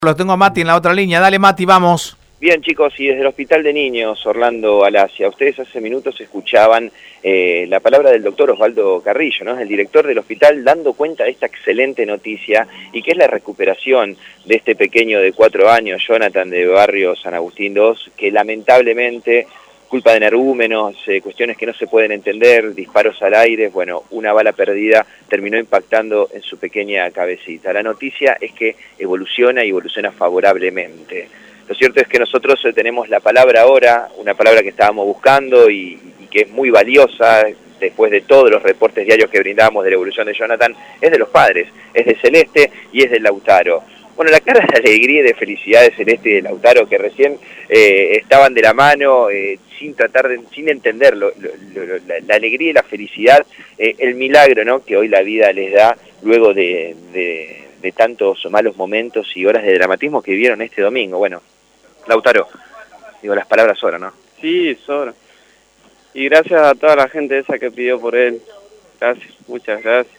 Los tengo a Mati en la otra línea. Dale, Mati, vamos. Bien, chicos, y desde el Hospital de Niños Orlando Alasia, ustedes hace minutos escuchaban la palabra del doctor Osvaldo Carrillo, ¿no? El director del hospital, dando cuenta de esta excelente noticia y que es la recuperación de este pequeño de 4 años, Jonathan, de barrio San Agustín 2, que lamentablemente, culpa de energúmenos, cuestiones que no se pueden entender, disparos al aire, bueno, una bala perdida terminó impactando en su pequeña cabecita. La noticia es que evoluciona y evoluciona favorablemente. Lo cierto es que nosotros tenemos la palabra ahora, una palabra que estábamos buscando y que es muy valiosa después de todos los reportes diarios que brindábamos de la evolución de Jonathan, es de los padres, es de Celeste y es de Lautaro. Bueno, la cara de alegría y de felicidad de Celeste y de Lautaro, que recién estaban de la mano, sin entender la alegría y la felicidad, el milagro, ¿no?, que hoy la vida les da luego de tantos malos momentos y horas de dramatismo que vivieron este domingo. Bueno, Lautaro, digo, las palabras sobran, ¿no? Sí, sobra. Y gracias a toda la gente esa que pidió por él. Gracias, muchas gracias.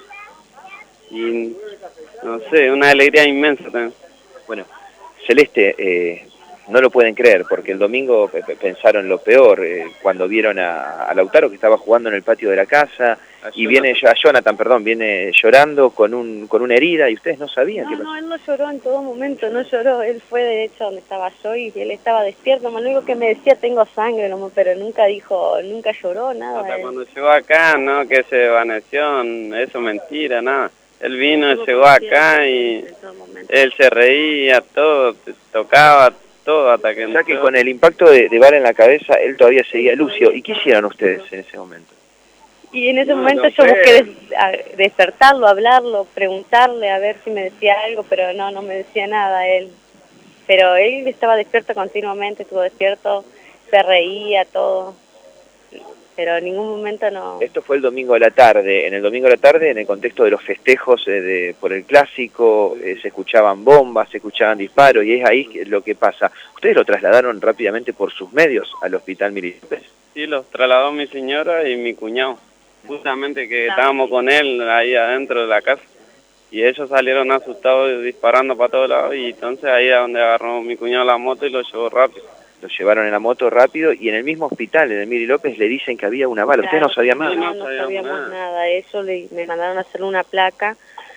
Y, no sé, una alegría inmensa también. Bueno, Celeste, no lo pueden creer, porque el domingo pensaron lo peor, cuando vieron a Lautaro, que estaba jugando en el patio de la casa, y viene a Jonathan, perdón, viene llorando con una herida, y ustedes no sabían qué pasó. No, él no lloró en todo momento, no lloró, él fue de hecho donde estaba yo y él estaba despierto, lo único que me decía, tengo sangre, pero nunca lloró, nada. Hasta cuando llegó acá, no, que se desvaneció, eso mentira, nada. Él vino, llegó acá y él se reía, todo, tocaba todo hasta que... O sea que con el impacto de bala en la cabeza, él todavía seguía lúcido. ¿Y qué hicieron ustedes en ese momento? Y en ese momento yo busqué despertarlo, hablarlo, preguntarle a ver si me decía algo, pero no me decía nada él. Pero él estaba despierto continuamente, estuvo despierto, se reía, todo. Pero en ningún momento no... Esto fue el domingo a la tarde. En el domingo a la tarde, en el contexto de los festejos por el clásico, se escuchaban bombas, se escuchaban disparos, y es ahí lo que pasa. ¿Ustedes lo trasladaron rápidamente por sus medios al hospital Militar? Sí, los trasladó mi señora y mi cuñado. Justamente que estábamos con él ahí adentro de la casa. Y ellos salieron asustados disparando para todos lados, y entonces ahí es donde agarró mi cuñado la moto y lo llevó rápido. Lo llevaron en la moto rápido, y en el mismo hospital, en el Miri López, le dicen que había una bala. ¿Ustedes no sabían nada? No sabíamos nada. Ellos me mandaron a hacerle una placa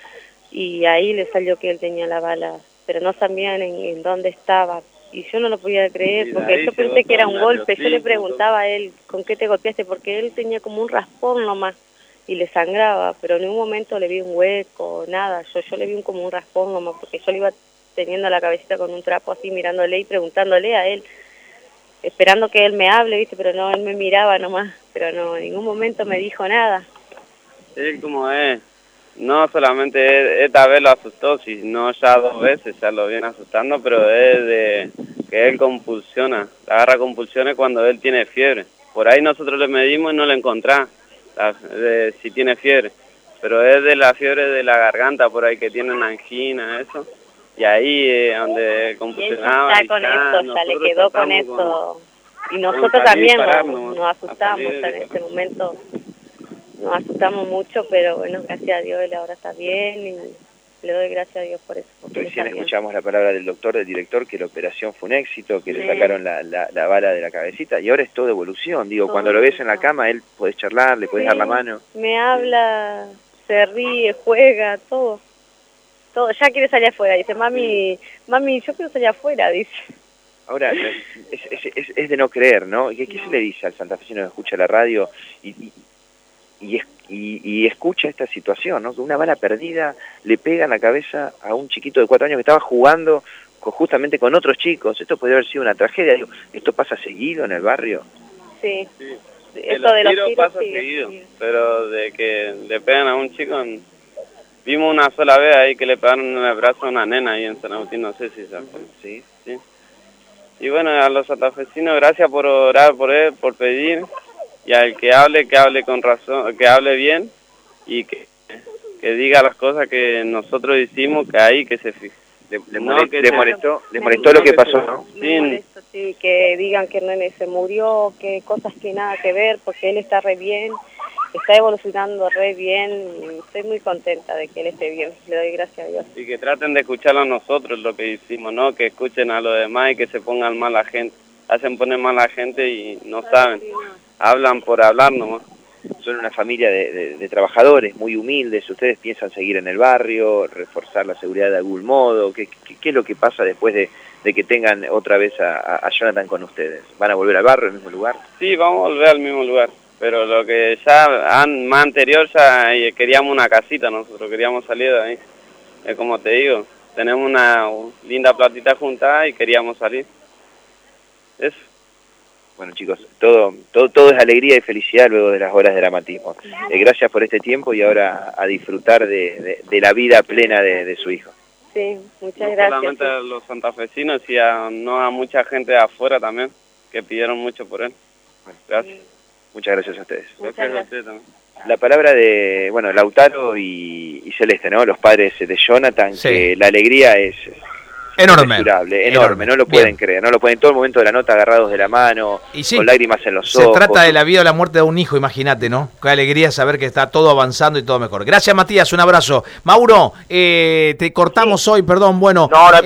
y ahí le salió que él tenía la bala, pero no sabían en dónde estaba. Y yo no lo podía creer, porque yo pensé que era un golpe. Yo le preguntaba a él, ¿con qué te golpeaste? Porque él tenía como un raspón nomás y le sangraba, pero en un momento le vi un hueco, nada. Yo le vi como un raspón nomás, porque yo le iba teniendo la cabecita con un trapo así, mirándole y preguntándole a él, esperando que él me hable, ¿viste? Pero no, él me miraba nomás, pero no, en ningún momento me dijo nada. Él como es, no solamente esta vez lo asustó, sino ya 2 veces ya lo viene asustando, pero es de que él compulsiona, agarra compulsiones cuando él tiene fiebre. Por ahí nosotros le medimos y no le encontramos si tiene fiebre, pero es de la fiebre de la garganta, por ahí que tienen angina, eso. Y ahí donde compulsionaba. Y está con esto, ya le quedó con esto. Y nosotros también nos asustamos en este momento. Nos asustamos mucho, pero bueno, gracias a Dios él ahora está bien y le doy gracias a Dios por eso. Recién escuchamos la palabra del doctor, del director, que la operación fue un éxito, que le sacaron la bala de la cabecita, y ahora es todo evolución. Digo, todo cuando lo ves en la cama, él podés charlar, le podés dar la mano. Me habla, se ríe, juega, todo. Ya quiere salir afuera, dice, mami, yo quiero salir afuera, dice. Ahora, es de no creer, ¿no? ¿Qué se le dice al santafesino que escucha la radio y escucha esta situación, ¿no? Que una bala perdida le pega en la cabeza a un chiquito de 4 años que estaba jugando justamente con otros chicos? Esto podría haber sido una tragedia. Digo, ¿esto pasa seguido en el barrio? Sí. Esto de los tiros pasa seguido, pero de que le pegan a un chico... Vimos una sola vez ahí que le pegaron en el brazo a una nena ahí en San Agustín, no sé si se acuerdan. Sí. Y bueno, a los santafesinos, gracias por orar por él, por pedir, y al que hable con razón, que hable bien, y que diga las cosas que nosotros hicimos, que ahí que se fije. ¿Le molestó lo que pasó, no? Sí, que digan que el nene se murió, que cosas que nada que ver, porque él está re bien. está evolucionando re bien y estoy muy contenta de que él esté bien, le doy gracias a Dios. Y que traten de escuchar a nosotros lo que hicimos, ¿no? Que escuchen a los demás y que se pongan mal a la gente, hacen poner mal a la gente y no saben, hablan por hablar nomás. Son una familia de trabajadores muy humildes. ¿Ustedes piensan seguir en el barrio, reforzar la seguridad de algún modo? ¿Qué es lo que pasa después de que tengan otra vez a Jonathan con ustedes? ¿Van a volver al barrio, al mismo lugar? Sí, vamos a volver al mismo lugar, pero lo que ya más anterior ya queríamos una casita, nosotros queríamos salir de ahí. Es como te digo, tenemos una linda platita juntada y queríamos salir. Eso. Bueno, chicos, todo es alegría y felicidad luego de las horas de dramatismo. Gracias por este tiempo y ahora a disfrutar de la vida plena de su hijo. Sí, muchas gracias. No solamente a los santafesinos y a mucha gente de afuera también, que pidieron mucho por él. Bueno, gracias. Muchas gracias a ustedes. Muchas gracias. La palabra de, Lautaro y Celeste, ¿no? Los padres de Jonathan, sí. Que la alegría es... enorme, no lo pueden creer, no lo pueden, todo el momento de la nota agarrados de la mano, y sí, con lágrimas en los ojos. Se trata de la vida o la muerte de un hijo, imagínate, ¿no? Qué alegría saber que está todo avanzando y todo mejor. Gracias, Matías, un abrazo. Mauro, te cortamos hoy, perdón, bueno. No,